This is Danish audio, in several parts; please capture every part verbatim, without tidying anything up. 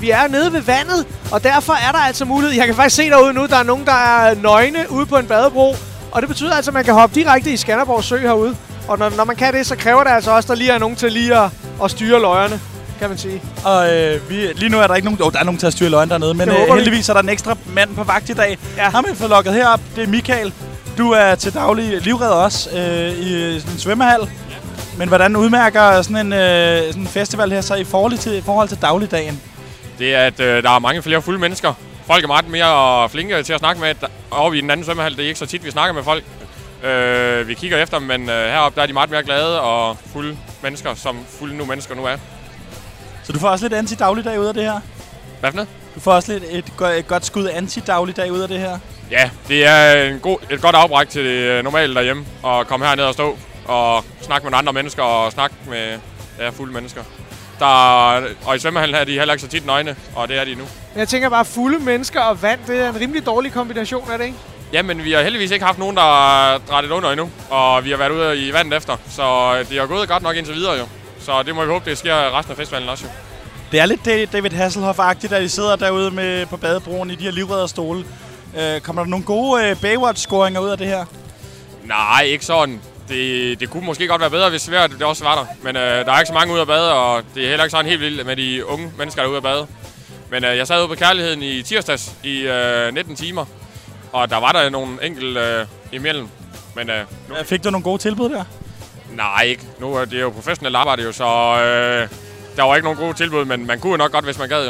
Vi er nede ved vandet, og derfor er der altså mulighed. Jeg kan faktisk se derude nu, der er nogen, der er nøgne ude på en badebro. Og det betyder altså, at man kan hoppe direkte i Skanderborg Sø herude. Og når, når man kan det, så kræver det altså også, at der lige er nogen til lige at, at styre løjerne, kan man sige. Og øh, vi, lige nu er der ikke nogen... Oh, der er nogen til at styre løjerne dernede, men øh, heldigvis er der en ekstra mand på vagt i dag. Ja. Ham har vi fået lukket herop. Det er Michael. Du er til daglig livredder også øh, i sådan en svømmehal. Ja. Men hvordan udmærker sådan en, øh, sådan en festival her så i forhold til, i forhold til dagligdagen? Det er, at øh, der er mange flere fulde mennesker. Folk er meget mere flinke til at snakke med. Oppe i den anden svømmehal, det er ikke så tit, vi snakker med folk. Øh, vi kigger efter dem, men øh, heroppe der er de meget mere glade og fulde mennesker, som fulde nu mennesker nu er. Så du får også lidt anti-dagligdag ud af det her? Hvad for noget? Du får også lidt et, et godt skud anti-dagligdag ud af det her? Ja, det er en god, et godt afbræk til det normale derhjemme. At komme herned og stå og snakke med andre mennesker og snakke med ja, fulde mennesker. Der, og i svømmehallen her er de heller ikke så tit nøgne, og det er de nu. Jeg tænker bare, fulde mennesker og vand, det er en rimelig dårlig kombination, er det ikke? Ja, men vi har heldigvis ikke haft nogen, der har drættet under endnu, og vi har været ude i vandet efter, så det har gået godt nok indtil videre jo. Så det må vi håbe, det sker resten af festivalen også jo. Det er lidt David Hasselhoff-agtigt, da de sidder derude med, på badebroen i de her livredderstole. Øh, kommer der nogle gode øh, Baywatch-scoringer ud af det her? Nej, ikke sådan. Det, det kunne måske godt være bedre, hvis svært det også var der. Men øh, der er ikke så mange ude at bade, og det er heller ikke sådan helt vildt med de unge mennesker, der er ude at bade. Men øh, jeg sad ude på Kærligheden i tirsdags i øh, nitten timer, og der var der nogle enkelte øh, imellem. Men, øh, nu... Fik du nogle gode tilbud der? Nej, ikke. Nu er det jo professionelt arbejde jo, så øh, der var ikke nogen gode tilbud, men man kunne nok godt, hvis man gad jo.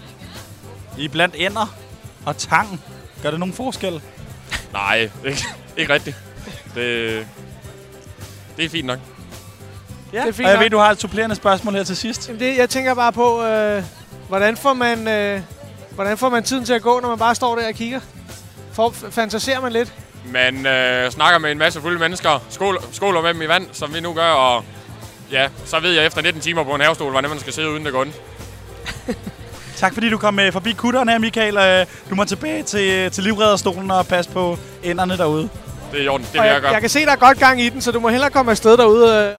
I blandt ender og tang. Gør det nogen forskel? Nej, ikke, ikke rigtigt. Det, det er fint nok. Ja, det er fint og jeg nok. Ved, du har et supplerende spørgsmål her til sidst. Jamen det, jeg tænker bare på, øh, hvordan, får man, øh, hvordan får man tiden til at gå, når man bare står der og kigger? For, fantaserer man lidt? Man øh, snakker med en masse fulde mennesker, skål, skåler med dem i vand, som vi nu gør, og ja, så ved jeg efter nitten timer på en havestol, hvordan man skal sidde uden det går ondt. Tak fordi du kom med forbi kutteren her, Michael. Du må tilbage til, til livredderstolen og passe på enderne derude. Det er i orden, det vil jeg, jeg gøre. Jeg kan se, der er godt gang i den, så du må hellere komme afsted derude.